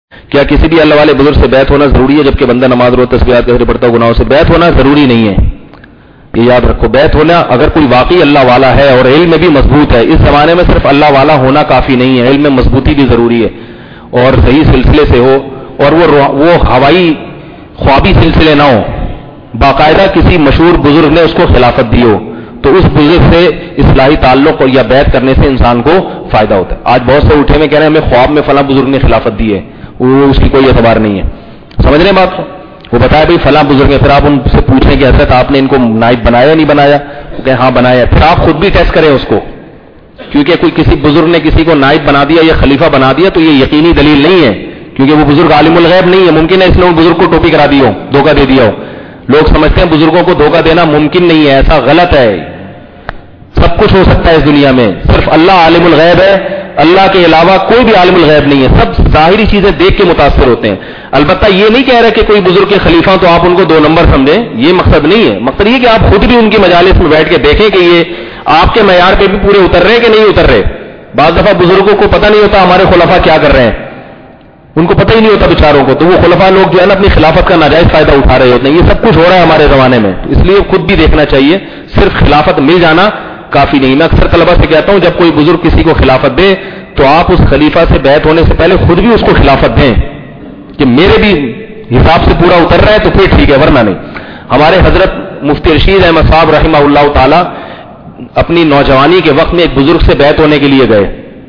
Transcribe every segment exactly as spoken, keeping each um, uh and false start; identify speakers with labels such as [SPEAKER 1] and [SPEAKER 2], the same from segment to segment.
[SPEAKER 1] کیا کسی بھی اللہ والے بزرگ سے بیعت ہونا ضروری ہے جبکہ بندہ نماز رو تسبیحات کثرت پڑھتا ہو گناہوں سے؟ بیعت ہونا ضروری نہیں ہے، یہ یاد رکھو. بیعت ہونا اگر کوئی واقعی اللہ والا ہے اور علم میں بھی مضبوط ہے، اس زمانے میں صرف اللہ والا ہونا کافی نہیں ہے، علم میں مضبوطی بھی ضروری ہے اور صحیح سلسلے سے ہو، اور وہ وہ ہوائی خوابی سلسلے نہ ہو، باقاعدہ کسی مشہور بزرگ نے اس کو خلافت دی ہو تو اس بزرگ سے اصلاحی تعلق یا بیعت کرنے سے انسان کو فائدہ ہوتا ہے. آج بہت سے اٹھے میں کہہ رہے ہیں ہمیں خواب میں فلاں بزرگ نے خلافت دی ہے، وہ اس کی کوئی اعتبار نہیں ہے. سمجھ رہے ہیں بات کو؟ وہ بتایا بھائی فلاں بزرگ ہے، پھر آپ ان سے پوچھیں کہ حضرت آپ نے ان کو نائب بنایا یا نہیں بنایا؟ وہ کہیں ہاں بنایا. پھر آپ خود بھی ٹیسٹ کریں اس کو، کیونکہ کوئی کسی بزرگ نے کسی کو نائب بنا دیا یا خلیفہ بنا دیا تو یہ یقینی دلیل نہیں ہے، کیونکہ وہ بزرگ عالم الغیب نہیں ہے. ممکن ہے اس نے ان بزرگ کو ٹوپی کرا دی ہو، دھوکہ دے دیا ہو. لوگ سمجھتے ہیں بزرگوں کو دھوکہ دینا ممکن نہیں ہے، ایسا غلط ہے. سب کچھ ہو سکتا ہے اس دنیا میں، صرف اللہ عالم الغیب ہے، اللہ کے علاوہ کوئی بھی عالم الغیب نہیں ہے. سب ظاہری چیزیں دیکھ کے متاثر ہوتے ہیں. البتہ یہ نہیں کہہ رہے کہ کوئی بزرگ کے خلیفہ تو آپ ان کو دو نمبر سمجھیں، یہ مقصد نہیں ہے. مقصد یہ کہ آپ خود بھی ان کی مجالس میں بیٹھ کے دیکھیں کہ یہ آپ کے معیار پہ بھی پورے اتر رہے ہیں کہ نہیں اتر رہے. بعض دفعہ بزرگوں کو پتہ نہیں ہوتا ہمارے خلفاء کیا کر رہے ہیں، ان کو پتہ ہی نہیں ہوتا بیچاروں کو، تو وہ خلفاء لوگ جو ہے نا اپنی خلافت کا ناجائز فائدہ اٹھا رہے ہوتے ہیں. یہ سب کچھ ہو رہا ہے ہمارے زمانے میں، اس لیے خود بھی دیکھنا چاہیے. صرف خلافت مل جانا کافی نہیں. میں اکثر طلبہ سے کہتا ہوں جب کوئی بزرگ کسی کو خلافت دے تو آپ اس خلیفہ سے بیعت ہونے سے پہلے خود بھی اس کو خلافت دیں کہ میرے بھی حساب سے پورا اتر رہا ہے تو پھر ٹھیک ہے، ورنہ نہیں. ہمارے حضرت مفتی رشید احمد صاحب رحمہ اللہ تعالی اپنی نوجوانی کے وقت میں ایک بزرگ سے بیعت ہونے کے لیے گئے.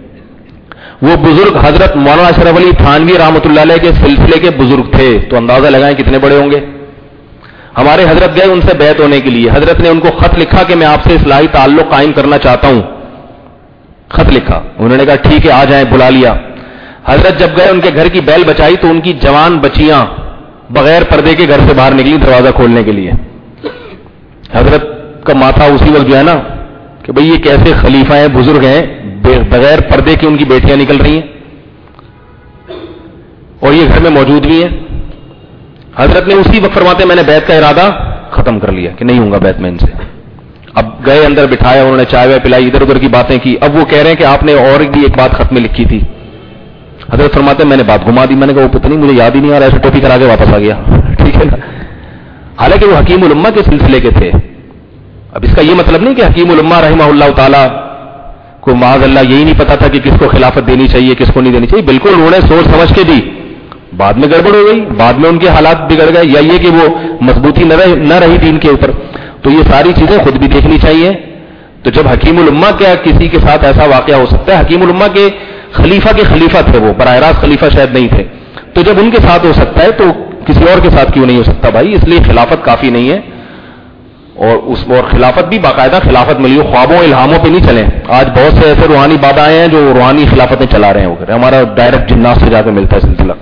[SPEAKER 1] وہ بزرگ حضرت مولانا اشرف علی تھانوی رحمۃ اللہ علیہ کے سلسلے کے بزرگ تھے، تو اندازہ لگائیں کتنے بڑے ہوں گے. ہمارے حضرت گئے ان سے بیعت ہونے کے لیے. حضرت نے ان کو خط لکھا کہ میں آپ سے اصلاحی تعلق قائم کرنا چاہتا ہوں. خط لکھا، انہوں نے کہا ٹھیک ہے آ جائیں، بلا لیا. حضرت جب گئے ان کے گھر کی بیل بچائی تو ان کی جوان بچیاں بغیر پردے کے گھر سے باہر نکلی دروازہ کھولنے کے لیے. حضرت کا ماتھا اسی وقت جو ہے نا کہ بھئی یہ کیسے خلیفہ ہیں، بزرگ ہیں، بغیر پردے کی ان کی بیٹیاں نکل رہی ہیں اور یہ گھر میں موجود بھی ہیں. حضرت نے اسی وقت فرماتے میں نے بیعت کا ارادہ ختم کر لیا کہ نہیں ہوں گا بیعت میں ان سے. اب گئے اندر بٹھایا، انہوں نے چائے وائے پلائی، ادھر ادھر کی باتیں کی. اب وہ کہہ رہے ہیں کہ آپ نے اور بھی ایک بات خط میں لکھی تھی. حضرت فرماتے میں نے بات گھما دی. میں نے کہا وہ پتہ نہیں مجھے یاد ہی نہیں آ رہا، ایسے ٹوپی کرا کے واپس آ گیا. ٹھیک ہے نا، حالانکہ وہ حکیم الامہ کے سلسلے کے تھے. اب اس کا یہ مطلب نہیں کہ حکیم الامہ رحمہ اللہ تعالی کو معاذ اللہ یہی نہیں پتا تھا کہ کس کو خلافت دینی چاہیے کس کو نہیں دینی چاہیے. بالکل انہوں نے سوچ سمجھ کے دی، بعد میں گڑبڑ ہو گئی، بعد میں ان کے حالات بگڑ گئے، یا یہ کہ وہ مضبوطی نہ رہی نہ رہی دین کے اوپر. تو یہ ساری چیزیں خود بھی دیکھنی چاہیے. تو جب حکیم الامہ کیا کسی کے ساتھ ایسا واقعہ ہو سکتا ہے، حکیم الامہ کے خلیفہ کے خلیفہ تھے، وہ براہ راست خلیفہ شاید نہیں تھے، تو جب ان کے ساتھ ہو سکتا ہے تو کسی اور کے ساتھ کیوں نہیں ہو سکتا بھائی. اس لیے خلافت کافی نہیں ہے، اور اس اور خلافت بھی باقاعدہ خلافت ملی ہو، خوابوں الہاموں پہ نہیں چلیں. آج بہت سے ایسے روحانی بابا آئے ہیں جو روحانی خلافتیں چلا رہے ہیں، ہمارا ڈائریکٹ جنات سے جا کے ملتا ہے سلسلہ.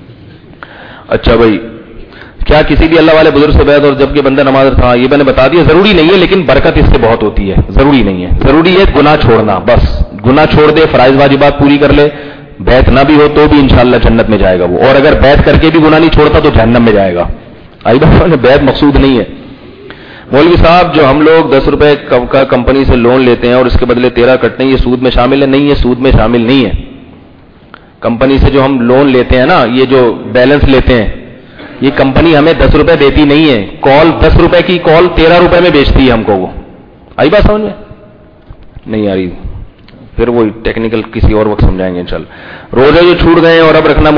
[SPEAKER 1] اچھا بھائی، کیا کسی بھی اللہ والے بزرگ سے بیعت اور جب کہ بندہ نماز تھا؟ یہ میں نے بتا دیا ضروری نہیں ہے، لیکن برکت اس سے بہت ہوتی ہے. ضروری نہیں ہے، ضروری ہے گناہ چھوڑنا. بس گناہ چھوڑ دے، فرائض واجبات پوری کر لے، بیعت نہ بھی ہو تو بھی انشاءاللہ جنت میں جائے گا وہ. اور اگر بیعت کر کے بھی گناہ نہیں چھوڑتا تو جہنم میں جائے گا. آئی بات، بیعت مقصود نہیں ہے. مولوی صاحب جو ہم لوگ دس روپے کا کمپنی سے لون لیتے ہیں اور اس کے بدلے تیرہ کٹتے ہیں، یہ سود میں شامل ہے؟ نہیں، یہ سود میں شامل نہیں ہے. کمپنی سے جو ہم لون لیتے ہیں نا، یہ جو بیلنس لیتے ہیں، یہ کمپنی ہمیں دس روپے دیتی نہیں ہے. کال دس روپے کی کال تیرہ روپے میں بیچتی ہے ہم کو. وہ آئی بات سمجھ میں؟ نہیں آ رہی، پھر وہ ٹیکنیکل کسی اور وقت سمجھائیں گے انشاءاللہ. روزے جو چھوٹ گئے اور اب رکھنا